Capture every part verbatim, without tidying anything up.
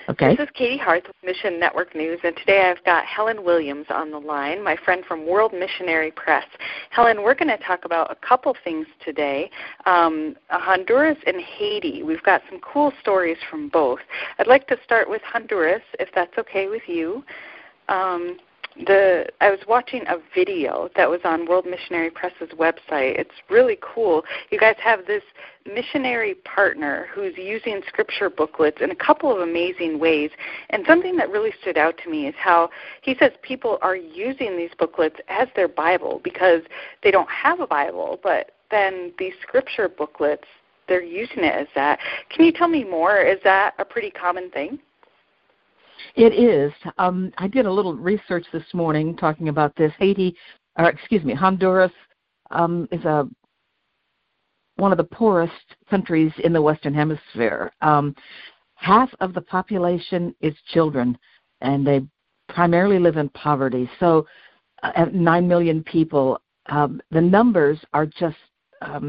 Okay. This is Katie Harth with Mission Network News, and today I've got Helen Williams on the line, my friend from World Missionary Press. Helen, we're going to talk about a couple things today, um, Honduras and Haiti. We've got some cool stories from both. I'd like to start with Honduras, if that's okay with you. Um, The I was watching a video that was on World Missionary Press's website. It's really cool. You guys have this missionary partner who's using scripture booklets in a couple of amazing ways. And something that really stood out to me is how he says people are using these booklets as their Bible because they don't have a Bible, but then these scripture booklets, they're using it as that. Can you tell me more? Is that a pretty common thing? It is. Um, I did a little research this morning talking about this. Haiti, or excuse me, Honduras um, is a one of the poorest countries in the Western Hemisphere. Um, half of the population is children, and they primarily live in poverty. So, uh, at nine million people, um, the numbers are just um,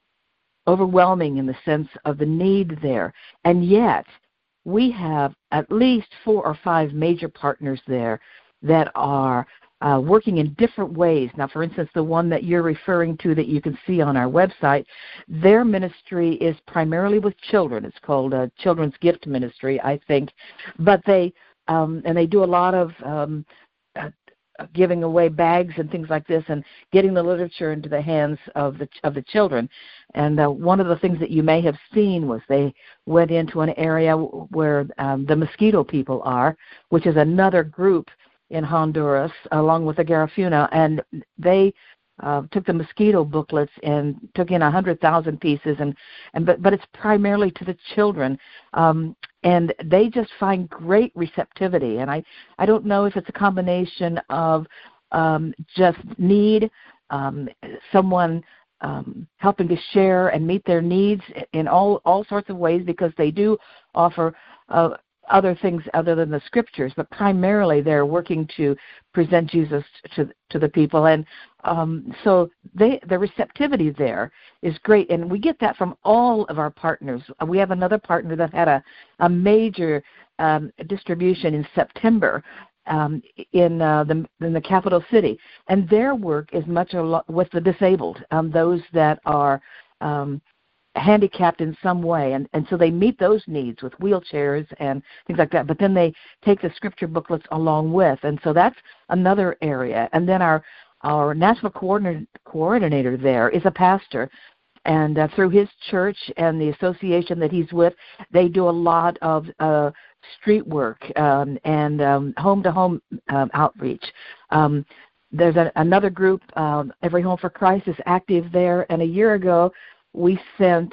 overwhelming in the sense of the need there, and yet we have at least four or five major partners there that are uh, working in different ways. Now, for instance, the one that you're referring to that you can see on our website, their ministry is primarily with children. It's called uh, Children's Gift Ministry, I think. But they, um, and they do a lot of um, uh, giving away bags and things like this and getting the literature into the hands of the of the children. And uh, one of the things that you may have seen was they went into an area where um, the Mosquito people are, which is another group in Honduras, along with the Garifuna, and they uh, took the Mosquito booklets and took in one hundred thousand pieces, and, and but, but it's primarily to the children. Um, And they just find great receptivity. And I, I don't know if it's a combination of um, just need, um, someone um, helping to share and meet their needs in all, all sorts of ways, because they do offer uh, other things other than the scriptures, but primarily they're working to present Jesus to to the people. And um, so they, the receptivity there is great, and we get that from all of our partners. We have another partner that had a, a major um, distribution in September um, in, uh, the, in the capital city, and their work is much a lot with the disabled, um, those that are um, handicapped in some way, and, and so they meet those needs with wheelchairs and things like that, but then they take the scripture booklets along with, and so that's another area. And then our our national coordinator, coordinator there is a pastor, and uh, through his church and the association that he's with, they do a lot of uh, street work um, and um, home-to-home um, outreach. Um, there's a, another group, um, Every Home for Christ, is active there, and a year ago we sent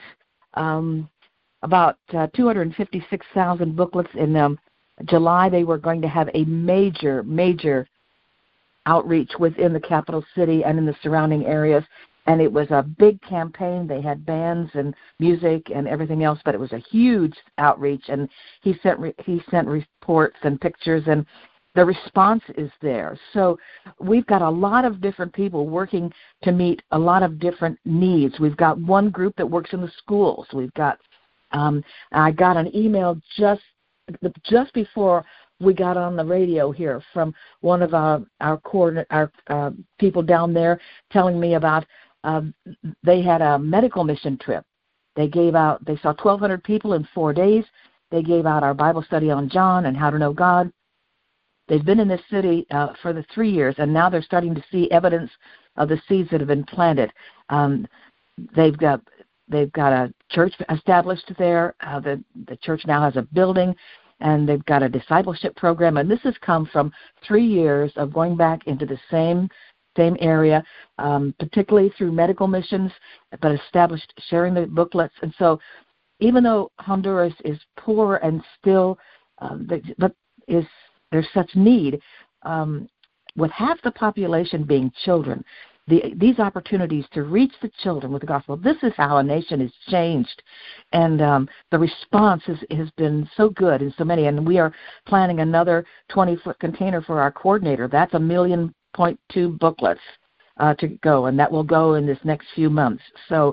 um, about uh, two hundred fifty-six thousand booklets. In um, July, they were going to have a major, major outreach within the capital city and in the surrounding areas, and it was a big campaign. They had bands and music and everything else, but it was a huge outreach, and he sent re- he sent reports and pictures, and the response is there. So we've got a lot of different people working to meet a lot of different needs. We've got one group that works in the schools. We've got, um, I got an email just just before we got on the radio here from one of our our, coordinate, our uh, people down there telling me about um, they had a medical mission trip. They gave out, they saw twelve hundred people in four days. They gave out our Bible study on John and how to know God. They've been in this city uh, for the three years, and now they're starting to see evidence of the seeds that have been planted. Um, they've got they've got a church established there. Uh, the the church now has a building, and they've got a discipleship program. And this has come from three years of going back into the same same area, um, particularly through medical missions, but established sharing the booklets. And so, even though Honduras is poor and still, um, but is there's such need, um, with half the population being children, the, these opportunities to reach the children with the gospel, this is how a nation is changed. And um, the response has, has been so good in so many. And we are planning another twenty-foot container for our coordinator. That's a million point two booklets uh, to go, and that will go in this next few months. So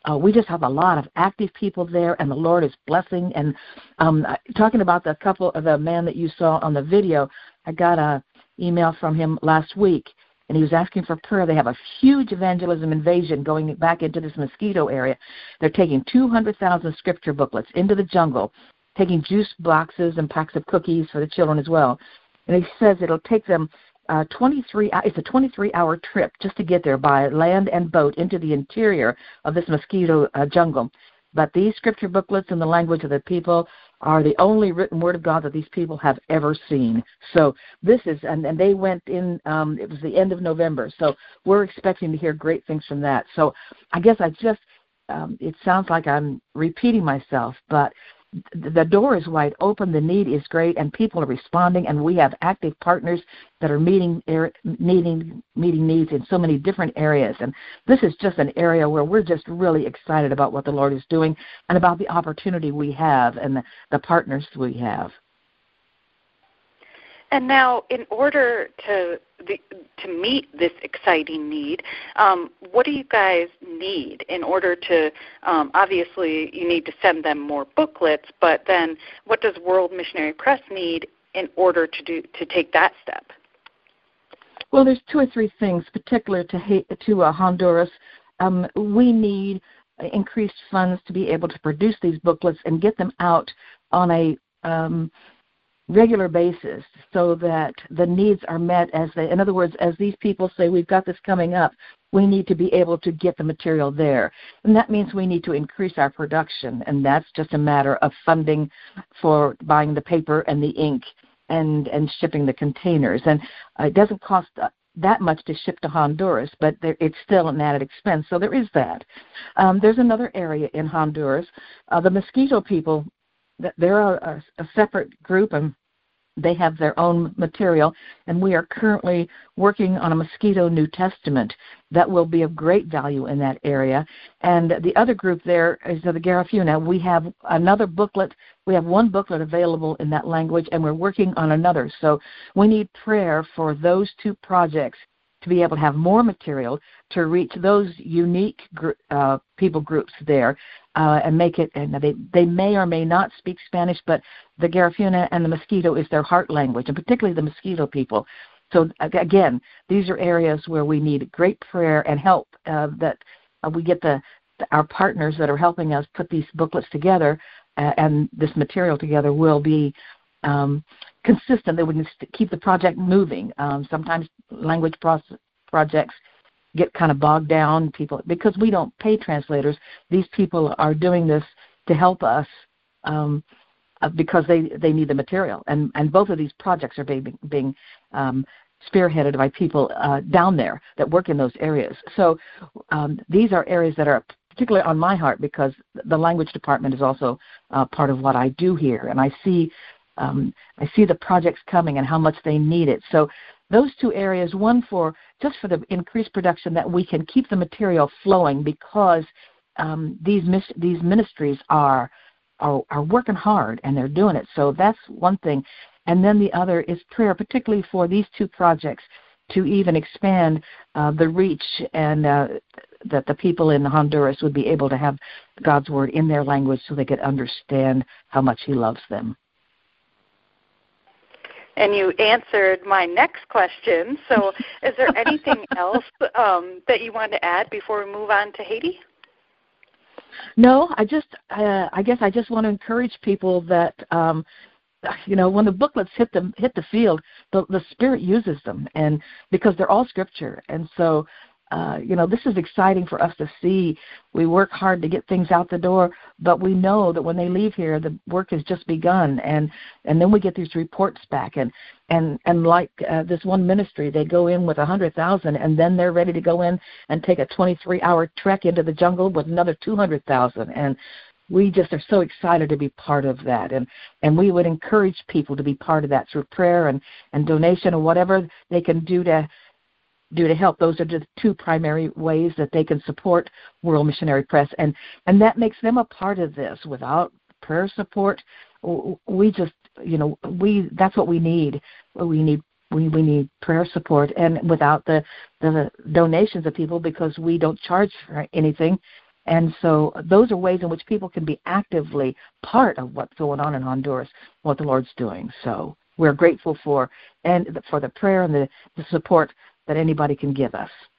uh, we just have a lot of active people there, and the Lord is blessing. And um, talking about the couple of the man that you saw on the video, I got a email from him last week, and he was asking for prayer. They have a huge evangelism invasion going back into this mosquito area. They're taking two hundred thousand scripture booklets into the jungle, taking juice boxes and packs of cookies for the children as well. And he says it'll take them uh, twenty-three. It's a twenty-three hour trip just to get there by land and boat into the interior of this mosquito uh, jungle. But these scripture booklets in the language of the people are the only written word of God that these people have ever seen. So this is, and, and they went in, um, it was the end of November. So we're expecting to hear great things from that. So I guess I just, um, it sounds like I'm repeating myself, but the door is wide open, the need is great, and people are responding, and we have active partners that are meeting needing meeting needs in so many different areas. And this is just an area where we're just really excited about what the Lord is doing and about the opportunity we have and the, the partners we have. And now, in order to the, to meet this exciting need, um, what do you guys need in order to, um, obviously, you need to send them more booklets, but then what does World Missionary Press need in order to do to take that step? Well, there's two or three things, particular to, to uh, Honduras. Um, we need increased funds to be able to produce these booklets and get them out on a um, regular basis so that the needs are met as they, in other words, as these people say, we've got this coming up, we need to be able to get the material there. And that means we need to increase our production, and that's just a matter of funding for buying the paper and the ink and, and shipping the containers. And uh, it doesn't cost uh, that much to ship to Honduras, but there, it's still an added expense, so there is that. Um, there's another area in Honduras. Uh, the mosquito people, they're a, a separate group, and they have their own material, and we are currently working on a mosquito New Testament that will be of great value in that area. And the other group there is the Garifuna. We have another booklet. We have one booklet available in that language, and we're working on another. So we need prayer for those two projects to be able to have more material to reach those unique gr- uh, people groups there uh, and make it, and they, they may or may not speak Spanish, but the Garifuna and the mosquito is their heart language, and particularly the mosquito people. So again, these are areas where we need great prayer and help uh, that uh, we get the, the our partners that are helping us put these booklets together uh, and this material together will be um, consistent, that we can st- keep the project moving. Um, sometimes language process, projects get kind of bogged down, people, because we don't pay translators. These people are doing this to help us um, uh, because they, they need the material. And, and both of these projects are being, being um, spearheaded by people uh, down there that work in those areas. So um, these are areas that are particularly on my heart because the language department is also uh, part of what I do here. And I see Um, I see the projects coming and how much they need it. So those two areas, one for just for the increased production that we can keep the material flowing because um, these mis- these ministries are, are are working hard and they're doing it. So that's one thing. And then the other is prayer, particularly for these two projects, to even expand uh, the reach and uh, that the people in Honduras would be able to have God's word in their language so they could understand how much He loves them. And you answered my next question. So is there anything else um, that you want to add before we move on to Haiti? No, I just, uh, I guess I just want to encourage people that, um, you know, when the booklets hit the, hit the field, the, the Spirit uses them, and because they're all Scripture. And so, uh, you know, this is exciting for us to see. We work hard to get things out the door, but we know that when they leave here, the work has just begun, and, and then we get these reports back. And and, and like uh, this one ministry, they go in with one hundred thousand, and then they're ready to go in and take a twenty-three hour trek into the jungle with another two hundred thousand. And we just are so excited to be part of that. And, and we would encourage people to be part of that through prayer and, and donation or whatever they can do to do to help. Those are the two primary ways that they can support World Missionary Press, and and that makes them a part of this. Without prayer support, we just, you know, we that's what we need. We need we, we need prayer support, and without the the donations of people, because we don't charge for anything, And so those are ways in which people can be actively part of what's going on in Honduras, what the Lord's doing. So we're grateful for and for the prayer and the, the support that anybody can give us.